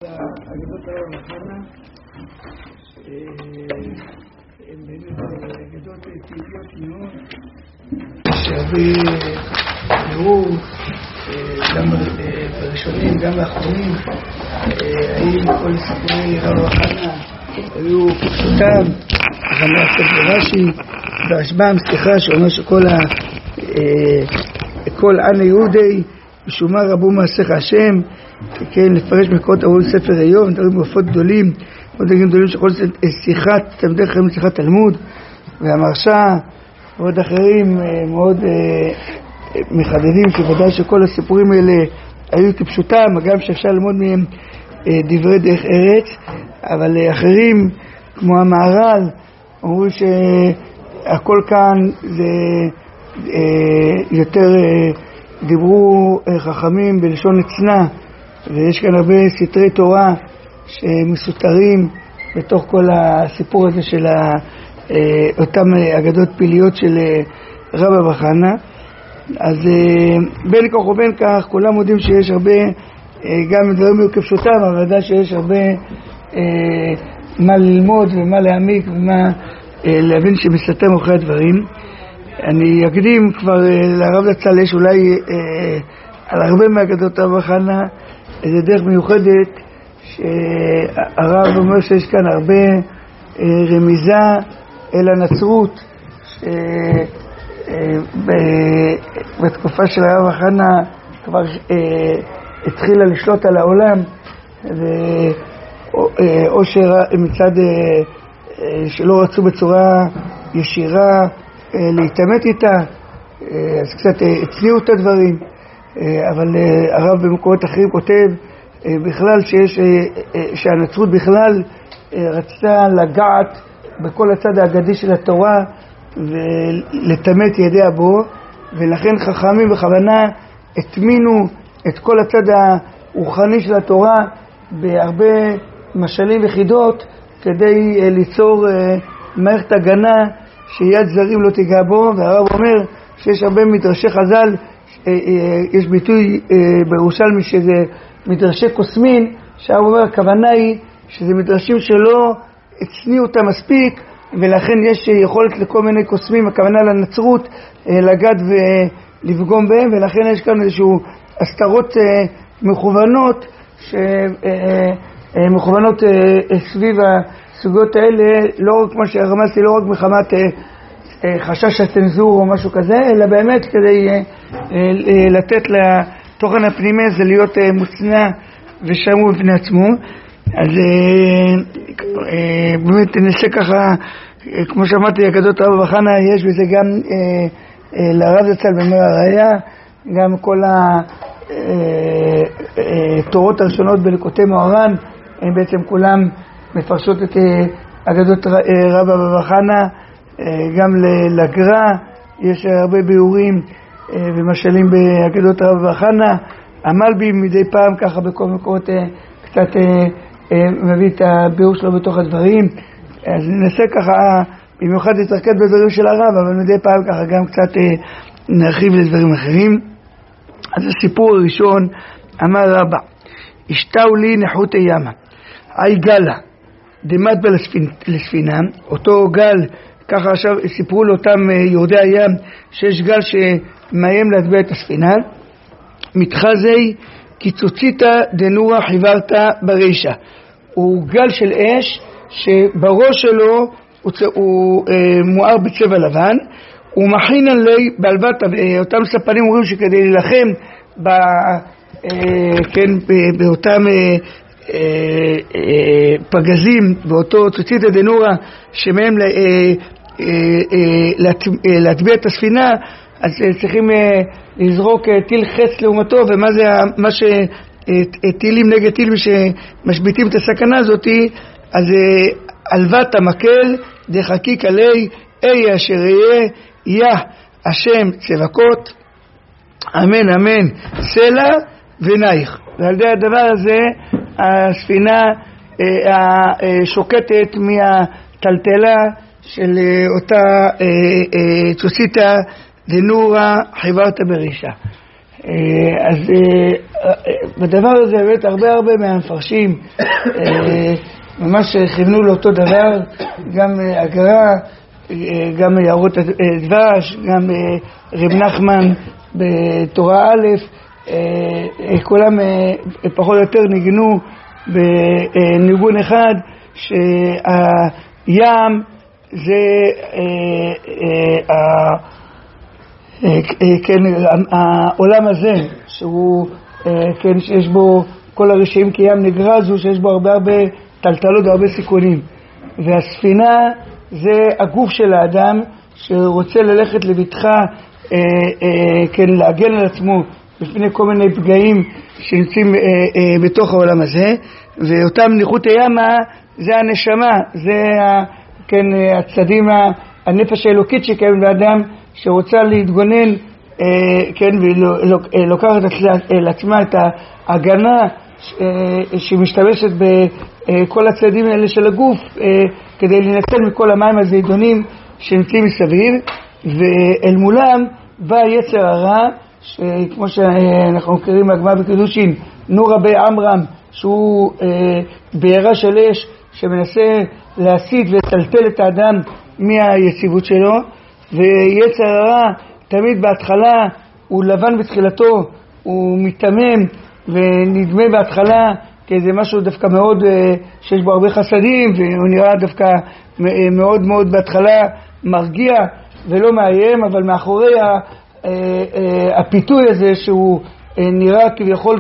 אגדות הרב חנה הן באמת אגדות טבעיות מאוד שהרבה נראו גם בראשונים גם באחרונים האם כל סיפורי רב חנה היו כפשוטם חנה ספר רש"י והרשב"ם שאומר שכל כל עני יהודי משום מה רבו מעשיך השם, כן, לפרש מקורות ארון ספר איוב, מדברים בהופעות גדולים, עוד דברים גדולים שכל שיחת, תלמידי חכמים שיחת תלמוד, והמרשה ועוד אחרים מאוד מחדדים שוודאי שכל הסיפורים האלה היו כפשוטם, גם שאפשר ללמוד מהם דברי דרך ארץ, אבל אחרים כמו המהר"ל אמרו שהכל כאן זה יותר דיברו חכמים בלשון אצנה, ויש כאן הרבה סתרי תורה שמסותרים בתוך כל הסיפור הזה של אותם אגדות פיליות של רב חנה. אז בין כך ובין כך כולם יודעים שיש הרבה גם דברים כפשוטם, אבל ודאי שיש הרבה מה ללמוד ומה להעמיק ומה להבין שמסתתר מאחורי הדברים. אני אקדים כבר לרב זצ"ל יש אולי על הרבה מהאגדות רב חנה איזה דרך מיוחדת שהרב אומר שיש כאן הרבה רמיזה אל הנצרות בתקופה של הרב חנה כבר התחילה לשלוט על העולם או שמצד שלא רצו בצורה ישירה להתאמת איתה, אז קצת הצניעו את הדברים, אבל הרב במקורות אחרים כותב בכלל שהנצרות בכלל רצתה לגעת בכל הצד האגדי של התורה ולתמת ידיה בו, ולכן חכמים בכוונה התמינו את כל הצד הרוחני של התורה בהרבה משלים וחידות כדי ליצור מערכת הגנה שיד זרים לא תיגע בו. והרב אומר שיש הרבה מדרשי חז"ל, יש ביטוי בירושלמי שזה מדרשי קוסמין, שהרב אומר הכוונה היא שזה מדרשים שלא הצניעו אותם מספיק, ולכן יש יכולת לכל מיני קוסמים, הכוונה לנצרות, לגעת ולפגום בהם, ולכן יש כאן איזשהו הסתרות מכוונות מכוונות סביב הסוגיות האלה, לא רק מה שרמזתי, לא רק מחמת חשש הצנזור או משהו כזה, אלא באמת כדי לתת לתוכן הפנימי הזה להיות מוצנע ושמור בפני עצמו. אז באמת ננסה ככה, כמו שאמרתי, אגדות רב חנה יש בזה גם לרב זצ"ל במאיר הראייה, גם כל התורות הראשונות בליקוטי מוהר"ן, הם בעצם כולם מפרשות את אגדות רב חנה, גם לגר"א יש הרבה ביאורים ומשלים באגדות רב חנה. המלבי מדי פעם ככה בכל מקומות קצת מביא את הביאור שלו בתוך הדברים, אז ננסה ככה במיוחד להתרכז בדברים של הרב, אבל מדי פעם ככה גם קצת נרחיב לדברים אחרים. אז הסיפור הראשון, אמר רבא, השתאו לי נחותי ימה, אי גלה דמת לספינה, אותו גל, ככה עכשיו סיפרו לאותם יורדי הים שיש גל שמאיים להטביע את הספינה, מתחזי קיצוציתא דנורא חיוורת ברישה, הוא גל של אש שבראש שלו הוא מואר בצבע לבן, הוא מכין לי בעלבתא, אותם ספנים אומרים שכדי להילחם באותם פגזים, באותו ציציתא דנורא שמהם להטביע את הספינה, אז צריכים לזרוק טיל חץ לעומתו, ומה זה מה שטילים נגד טילים שמשביטים את הסכנה הזאת, אז עלבתא מקל דחקיק עלי איה אשר יהיה השם צבקות אמן אמן סלע ונייך. ועל ידי הדבר הזה הספינה שוקטת מהטלטלה של אותה ציציתא דנורא חיוורת ברישה. אז בדבר הזה באמת הרבה מהמפרשים ממש כיוונו לאותו דבר, גם הגר"א, גם יערות דבש, גם רב נחמן בתורה א', כולם פחות או יותר ניגנו בניגון אחד, שהים זה כן, העולם הזה שהוא כן, שיש בו כל הרשעים כים נגרז, הוא שיש בו הרבה טלטלות והרבה סיכונים, והספינה זה הגוף של האדם שרוצה ללכת לבטחה, כן, להגן על עצמו בפני כל מיני פגעים שנמצאים בתוך העולם הזה. ואותם ניחותי ימה זה הנשמה, זה כן, הצדים, הנפש האלוקית שקיים באדם שרוצה להתגונן, כן, ולוקחת לעצמה את ההגנה שמשתמשת בכל הצדים האלה של הגוף כדי לנצל מכל המים הזידונים שנמצאים מסביב. ואל מולם בא יצר הרע, שכמו שאנחנו מכירים מהגמרא בקידושין, נורא בי עמרם, שהוא בעירה של אש שמנסה להסיט ולטלטל את האדם מהיציבות שלו. ויצר הרע תמיד בהתחלה הוא לבן בתחילתו, הוא מתמם ונדמה בהתחלה כאיזה משהו דווקא מאוד שיש בו הרבה חסדים, והוא נראה דווקא מאוד בהתחלה מרגיע ולא מאיים, אבל מאחורי הפיתוי הזה שהוא נראה כביכול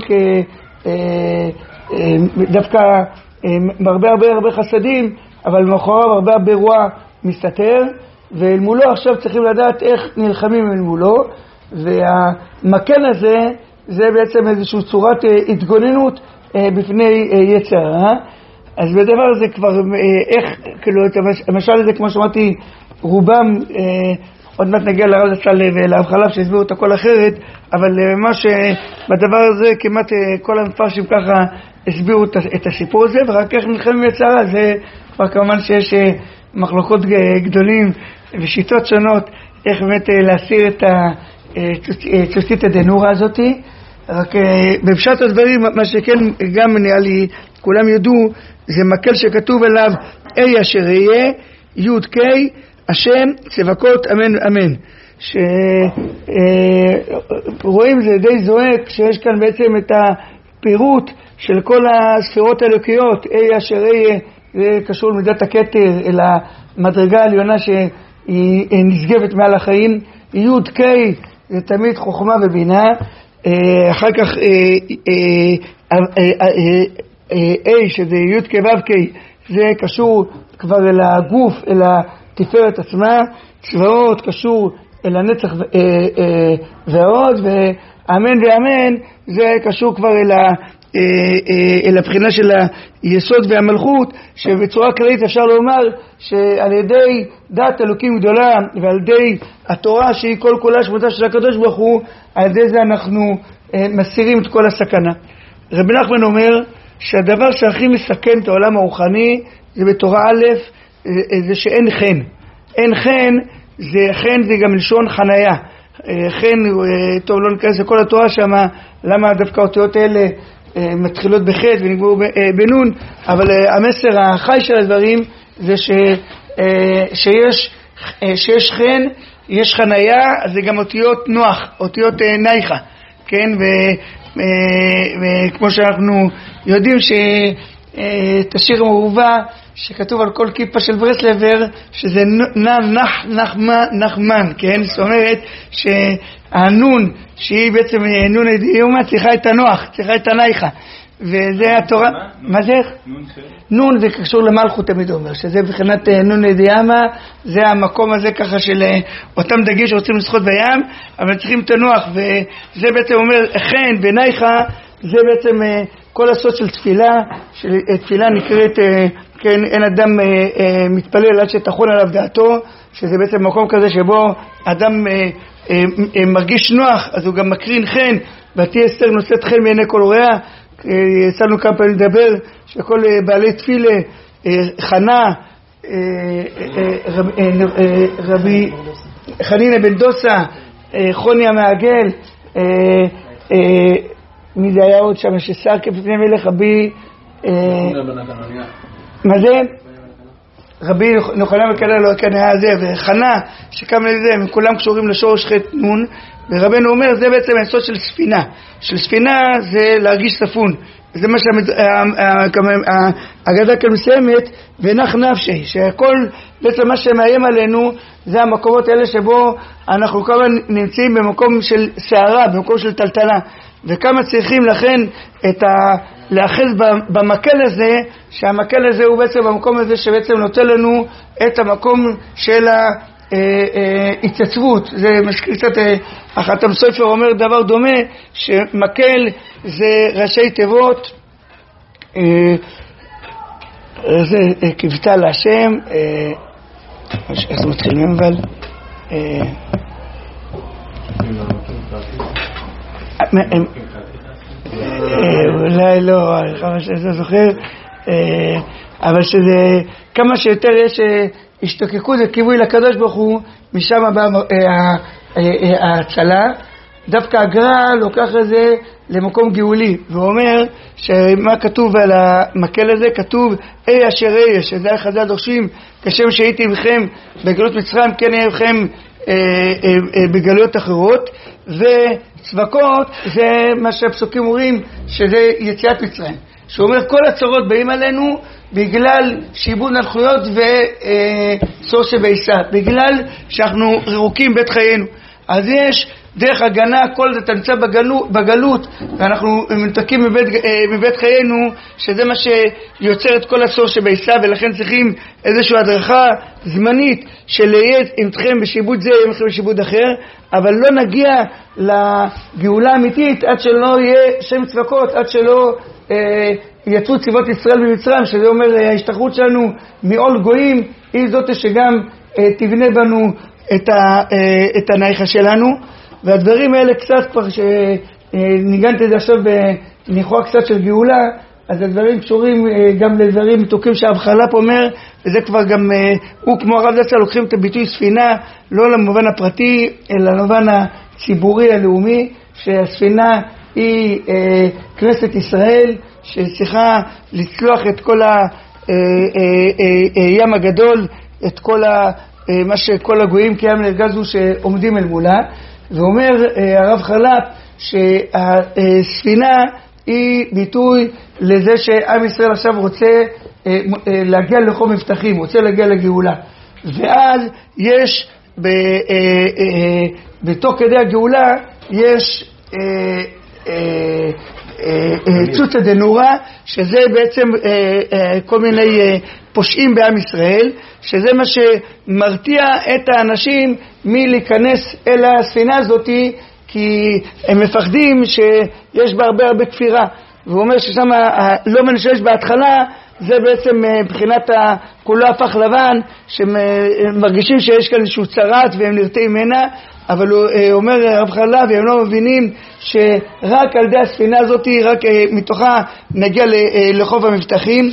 דווקא הרבה חסדים, אבל מאחוריו הרבה רוע מסתתר, ואל מולו עכשיו צריכים לדעת איך נלחמים אל מולו. והמקל הזה זה בעצם איזושהי צורת התגוננות בפני יצר הרע. אז בדבר הזה כבר איך, כאילו, המשל הזה כמו שאמרתי, רובם, עוד מעט נגיע לרב זצ"ל ולרב חלב שהסבירו את הכל אחרת, אבל ממש בדבר הזה כמעט כל המפרשים ככה הסבירו את הסיפור הזה. ורק איך נלחמים יצר הרע זה כבר כמובן שיש מחלוקות גדולים ושיטות שונות איך באמת להסיר את צוציתא דנורא הזאת. רק בפשט הדברים, מה שכן גם נראה לי כולם ידעו, זה מקל שכתוב עליו אי אשר יהיה י' ק' השם צבקות אמן אמן, שרואים זה די זועק שיש כאן בעצם את הפירוט של כל הספירות האלוקיות. אי אשר יהיה זה קשור למידת הכתר, אל המדרגה העליונה שהיא נשגבת מעל החיים. י' ק' זה תמיד חוכמה ובינה. אחר כך A שזה י' ק' ו' ק' זה קשור כבר אל הגוף, אל התפארת עצמה. צבאות קשור אל הנצח ועוד, ואמן ואמן זה קשור כבר אל הבחינה של היסוד והמלכות, שבצורה כללית אפשר לומר שעל ידי דת אלוקים גדולה ועל ידי התורה שהיא כל כולה שמותה של הקדוש ברוך הוא, על ידי זה אנחנו מסירים את כל הסכנה. רב נחמן אומר שהדבר שהכי מסכן את העולם הרוחני זה בתורה א', זה שאין חן. אין חן, זה גם לשון חניה. חן, טוב לא ניכנס לכל התורה שמה, למה דווקא אותיות האלה מתחילות בחטא ונגמרו בנון, אבל המסר החי של הדברים זה שיש חן, יש חניה, זה גם אותיות נוח, אותיות נייחה, כן? וכמו שאנחנו יודעים שאת השיר המעורבה שכתוב על כל כיפה של ברסלבר שזה נחמן, כן? זאת אומרת שהנון שהיא בעצם נון דיומה צריכה את הנוח, צריכה את הנייחה, וזה התורה. מה זה? נון זה קשור למלכות, תמיד אומר שזה מבחינת נון דיאמה, זה המקום הזה ככה של אותם דגים שרוצים לשחות בים אבל צריכים את הנוח, וזה בעצם אומר חן ונייחה, זה בעצם כל הסוד של תפילה. תפילה נקראת, כן, אין אדם מתפלל עד שתחון עליו דעתו, שזה בעצם מקום כזה שבו אדם מרגיש נוח, אז הוא גם מקרין חן. ותהי אסתר נושאת חן מעיני כל הוריה. יצאנו כמה פעמים לדבר שכל בעלי תפילה, חנה, רבי חנינא בן דוסה, חוני המעגל, מי זה היה עוד שם ששר כפני מלך רבי מה זה? רבי יוחנן בן קנה לא הקנה הזה וחנה שקם לזה הם כולם קשורים לשורש חטא נון ורבנו אומר זה בעצם היסוד של ספינה זה להרגיש ספון זה מה שהאגדה כאן מסיימת ונח נפשי שהכל בעצם מה שמאיים עלינו זה המקומות האלה שבו אנחנו כמה נמצאים במקום של שערה במקום של טלטלה וכמה צריכים לכן להאחז במקל הזה שהמקל הזה הוא בעצם במקום הזה שבעצם נותן לנו את המקום של התייצבות זה מזכיר קצת החתם סופר אומר דבר דומה שמקל זה ראשי תיבות זה כבטה להשם איך מתחילים אבל אולי לא כמה שזה זוכר אבל שזה כמה שיותר יש השתוקקות וכיווי לקדוש ברוך הוא משם באה ההצלה דווקא הגר"א לוקח את זה למקום גאולי ואומר שמה כתוב על המקל הזה כתוב אי אשר אי שזה חז"ל דורשים כשם שהייתי עמכם בגלות מצרים כן אהיה עמכם בגלויות אחרות וצבקות זה מה שהפסוקים אומרים שזה יציאת מצרים שהוא אומר כל הצרות באים עלינו בגלל שיבוד מלכויות וצור שבעיסה בגלל שאנחנו רחוקים בית חיינו אז יש דרך הגנה כל זה אתה נמצא בגלות ואנחנו מנותקים מבית חיינו שזה מה שיוצר את כל הצור שבעיסה ולכן צריכים איזושהי הדרכה זמנית של להיות עמכם בשיבוד זה עמכם בשיבוד אחר אבל לא נגיע לגאולה האמיתית עד שלא יהיה שם צבקות עד שלא יצאו צבאות ישראל במצרים שזה אומר ההשתחררות שלנו מעול גויים היא זאת שגם תבנה בנו את הנייחה שלנו והדברים האלה קצת כבר שניגנת את זה עכשיו בניחוח קצת של גאולה אז הדברים קשורים גם לדברים מתוקים שהאבחלה פה אומר וזה כבר גם הוא כמו הרב זצ"ל לוקחים את הביטוי ספינה לא למובן הפרטי אלא למובן הציבורי הלאומי שהספינה היא כנסת ישראל שצריכה לצלוח את כל הים הגדול את כל מה שכל הגויים כים נרגזו שעומדים אל מולה ואומר הרב חל"פ שהספינה היא ביטוי לזה שעם ישראל עכשיו רוצה להגיע לחום מבטחים, רוצה להגיע לגאולה ואז יש בתוך כדי הגאולה יש צוצה דנורה שזה בעצם כל מיני פושעים בעם ישראל שזה מה שמרתיע את האנשים מלהיכנס אל הספינה הזאת כי הם מפחדים שיש בה הרבה כפירה והוא אומר ששם לא מנשש בהתחלה זה בעצם מבחינת כולו הפך לבן שמרגישים שיש כאן איזשהו צרת והם נרתעים ממנה אבל הוא אומר רב חל"פ והם לא מבינים שרק על ידי הספינה הזאת רק מתוכה נגיע לחוף המבטחים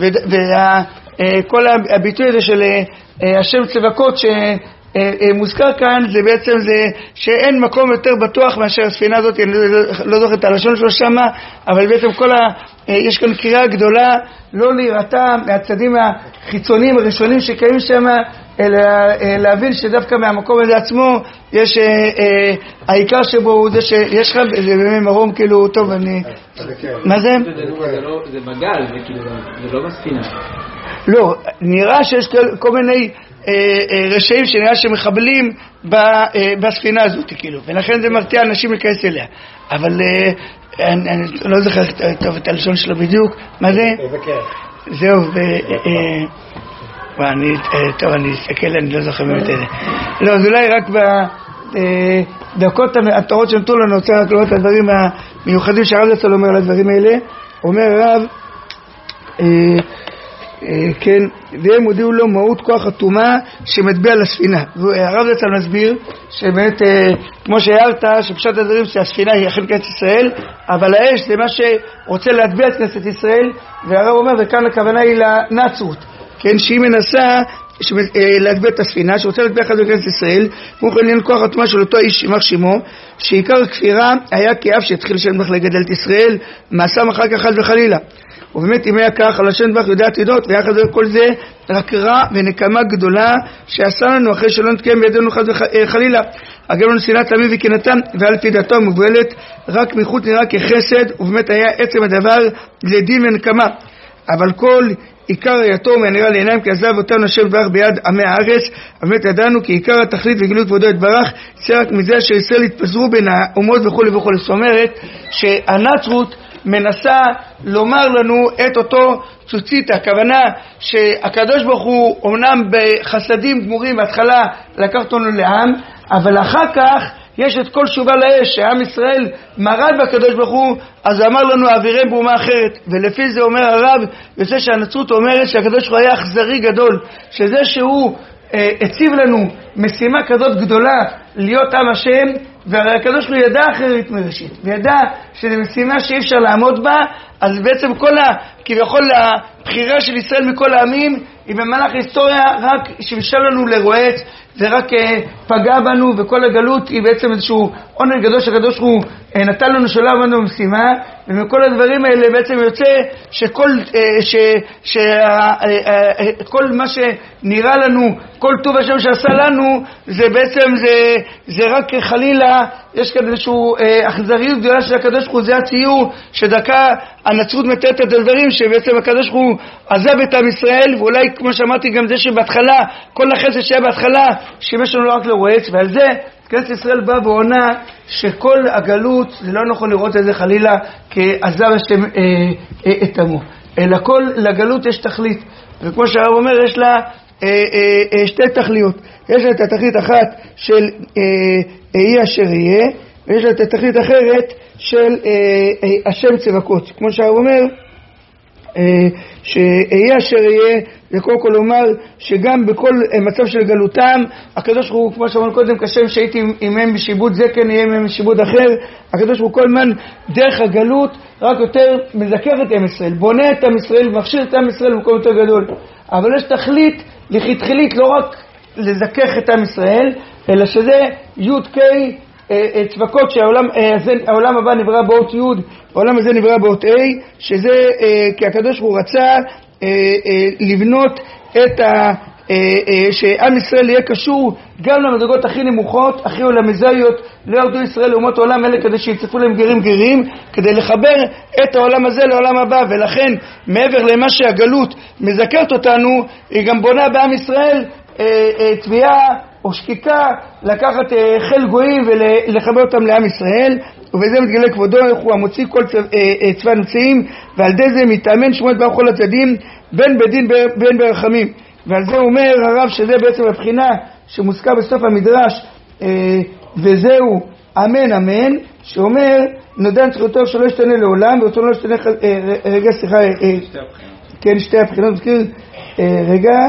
וכל הביטוי הזה של השם צבקות שמוזכר כאן זה בעצם זה שאין מקום יותר בטוח מאשר הספינה הזאת אני לא זוכר את הלשון שלו שמה אבל בעצם יש כאן קריאה גדולה לא להירתע מהצדים החיצוניים הראשונים שקיימים שם אלא להבין שדווקא מהמקום הזה עצמו יש העיקר שבו הוא זה שיש לך זה באמת מרום כאילו טוב אני מה זה? זה בגל זה לא בספינה לא נראה שיש כל מיני רשעים שנראה שמחבלים בספינה הזאת כאילו ולכן זה מרתיע אנשים להיכנס אליה אבל אני לא זוכר טוב את הלשון שלו בדיוק מה זה? זהו טוב אני אסתכל אני לא זוכר באמת את זה לא זה אולי רק בדקות התורות שנתנו לנו רוצה רק לראות את הדברים המיוחדים שהרב זצ"ל אומר על הדברים האלה אומר הרב כן, והם הודיעו לו מהות כוח הטומאה שמטביע לספינה והרב זצ"ל מסביר שבאמת כמו שהערת שפשט הדברים שהספינה היא אכן כנסת ישראל אבל האש זה מה שרוצה להטביע את כנסת ישראל והרב אומר וכאן הכוונה היא לנצרות כן שהיא מנסה להטביע את הספינה, שרוצה להטביע חד בכנסת ישראל, כמו כן עניין כוח התאומה של אותו איש יימח שמו, שעיקר הכפירה היה כאב שהתחיל השם יתברך לגדל את ישראל, מעשם אחר כך חד וחלילה. ובאמת אם היה כך, על השם יתברך יודע עתידות, ויחד כל זה רק רע ונקמה גדולה שעשה לנו אחרי שלא נתקיים בידינו חד וחלילה. אגב לנו שנאת עמים וקנאתם, ועל פי דתו המובלת רק מחוץ נראה כחסד, ובאמת היה עצם הדבר לדין ונקמה. אבל כל עיקר ראייתו מהנראה לעיניים כי עזב אותנו השם יתברך ביד עמי הארץ, באמת ידענו כי עיקר התכלית וגילוי כבודו יתברך יצא רק מזה שישראל התפזרו בין האומות וכו' וכו'. זאת אומרת שהנצרות מנסה לומר לנו את אותו צוצית, הכוונה שהקדוש ברוך הוא אומנם בחסדים גמורים בהתחלה לקח אותנו לעם, אבל אחר כך יש את כל שובה לאש שעם ישראל מרד בקדוש ברוך הוא, אז אמר לנו אווירם באומה אחרת. ולפי זה אומר הרב יוצא שהנצרות אומרת שהקדוש ברוך הוא היה אכזרי גדול, שזה שהוא הציב לנו משימה כזאת גדולה להיות עם השם, והרי הקדוש ברוך הוא ידע אחרת מראשית וידע שזו משימה שאי אפשר לעמוד בה, אז בעצם כביכול הבחירה של ישראל מכל העמים היא במהלך ההיסטוריה רק שבשל לנו לרועץ, זה רק פגע בנו, וכל הגלות היא בעצם איזשהו עונג גדול שהקדוש ברוך הוא נתן לנו שלא עמדנו במשימה, ומכל הדברים האלה בעצם יוצא כל מה שנראה לנו, כל טוב השם שעשה לנו, זה בעצם זה רק חלילה, יש כאן איזשהו אכזריות גדולה של הקדוש ברוך הוא. זה הציור שדקה הנצרות מתארת את הדברים, שבעצם הקדוש ברוך הוא עזב את עם ישראל, ואולי כמו שאמרתי גם זה שבהתחלה כל החסד שהיה בהתחלה שימש לנו רק לרועץ, ועל זה כנסת ישראל באה ועונה שכל הגלות זה לא נכון לראות את זה חלילה כעזב השם את עמו, אלא כל לגלות יש תכלית, וכמו שהרב אומר יש לה שתי תכליות. יש לה את התכלית אחת של יהיה אשר יהיה, ויש לה את התכלית אחרת של השם צבקות. כמו שהרב אומר שיהיה אשר יהיה, זה קודם כל לומר שגם בכל מצב של גלותם הקדוש ברוך הוא, כמו שאמרנו קודם, כשם שהייתי עמהם בשיבוד זה כן יהיה עמהם בשיבוד אחר. הקדוש ברוך הוא כל מן דרך הגלות רק יותר מזכר את עם ישראל, בונה את עם ישראל ומכשיר את עם ישראל במקום יותר גדול. אבל יש תכלית לכתחילית לא רק לזכך את עם ישראל, אלא שזה י' ק' צבקות שהעולם הבא נברא באות י', העולם הזה נברא באות ה', שזה כי הקדוש ברוך הוא רצה לבנות את שעם ישראל יהיה קשור גם למדרגות הכי נמוכות, הכי עולמזאיות, לא ירדו ישראל לאומות העולם אלה כדי שיצפו להם גרים, כדי לחבר את העולם הזה לעולם הבא. ולכן מעבר למה שהגלות מזכרת אותנו, היא גם בונה בעם ישראל תביעה או שקיקה לקחת חיל גויים ולחבר אותם לעם ישראל, ובזה מתגלה כבודו איך הוא המוציא כל צבא נמצאים, ועל די זה מתאמן שמו יתברך כל הצדדים בין בדין בין ברחמים. ועל זה אומר הרב שזה בעצם הבחינה שמוזכר בסוף המדרש, וזהו אמן אמן, שאומר נודע נצחותו שלא ישתנה לעולם ורצונו לא ישתנה. רגע סליחה, כן, שתי הבחינות מזכיר רגע.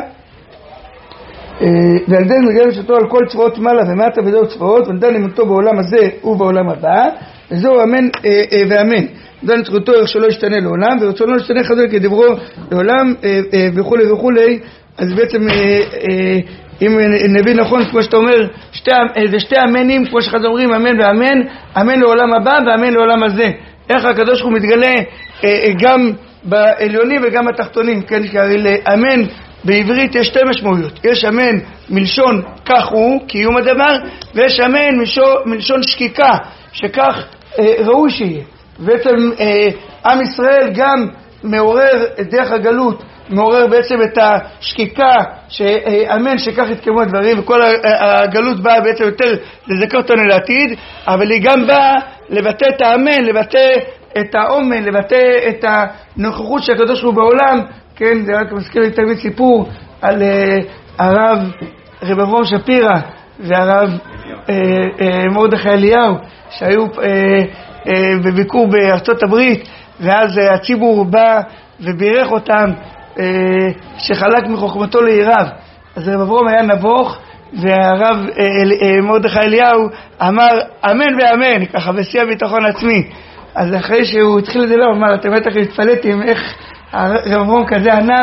ועל זה נגלה נצחותו על כל צבאות מעלה ומטה, וזהו צבאות, ונדע נמותו בעולם הזה ובעולם הבא, וזהו אמן ואמן. נודע נצחותו איך שלא ישתנה לעולם ורצונו לא ישתנה חזר כדברו לעולם וכולי וכולי. אז בעצם אם נבין נכון, כמו שאתה אומר, זה שתי אמנים, כמו שחז"ל אומרים, אמן ואמן, אמן לעולם הבא ואמן לעולם הזה. איך הקדוש ברוך הוא מתגלה גם בעליונים וגם בתחתונים, כן? כי הרי לאמן בעברית יש שתי משמעויות. יש אמן מלשון כך הוא, קיום הדבר, ויש אמן מלשון שקיקה, שכך ראוי שיהיה. בעצם עם ישראל גם מעורר דרך הגלות, מעורר בעצם את השקיקה שאמן שכך יתקיימו הדברים, וכל הגלות באה בעצם יותר לזכר אותנו לעתיד, אבל היא גם באה לבטא את האמן, לבטא את האומן, לבטא את הנוכחות של הקדוש ברוך הוא בעולם. כן, זה רק מזכיר לי תמיד סיפור על הרב רב אברהם שפירא והרב מרדכי אליהו שהיו בביקור בארצות הברית, ואז הציבור בא ובירך אותם שחלק מחוכמתו ליראיו. אז רב אברהם היה נבוך, והרב מרדכי אליהו אמר אמן ואמן, ככה בשיא הביטחון עצמי. אז אחרי שהוא התחיל לדבר, הוא אמר, אתם בטח התפלאתם איך רב אברהם כזה ענב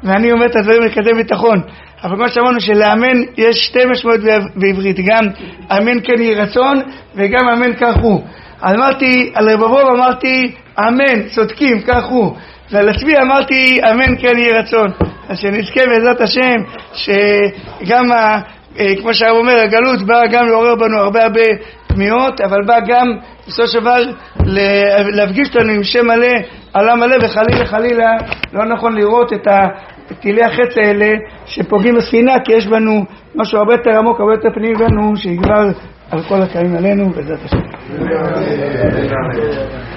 ואני אומר את הדברים לקדם ביטחון. אבל כמו שאמרנו שלאמן יש שתי משמעות בעברית, גם אמן כן יהי רצון וגם אמן כך הוא. אמרתי על רבבוב, אמרתי אמן, צודקים, כך הוא. ועל עצמי אמרתי אמן כן יהי רצון. אז שנזכה בעזרת השם שגם כמו שהרב אומר, הגלות באה גם לעורר בנו הרבה תמיהות, אבל באה גם בסופו של דבר להפגיש אותנו עם שם מלא, עולם מלא, וחלילה לא נכון לראות את טילי החץ האלה שפוגעים בספינה, כי יש בנו משהו הרבה יותר עמוק, הרבה יותר פנימי בנו, שיגבר על כל הקיים עלינו בעזרת השם.